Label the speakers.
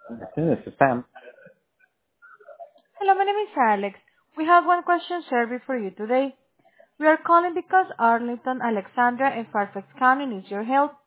Speaker 1: This is Sam.
Speaker 2: Hello, my name is Alex. We have one question survey for you today. We are calling because Arlington, Alexandra, and Fairfax County needs your help.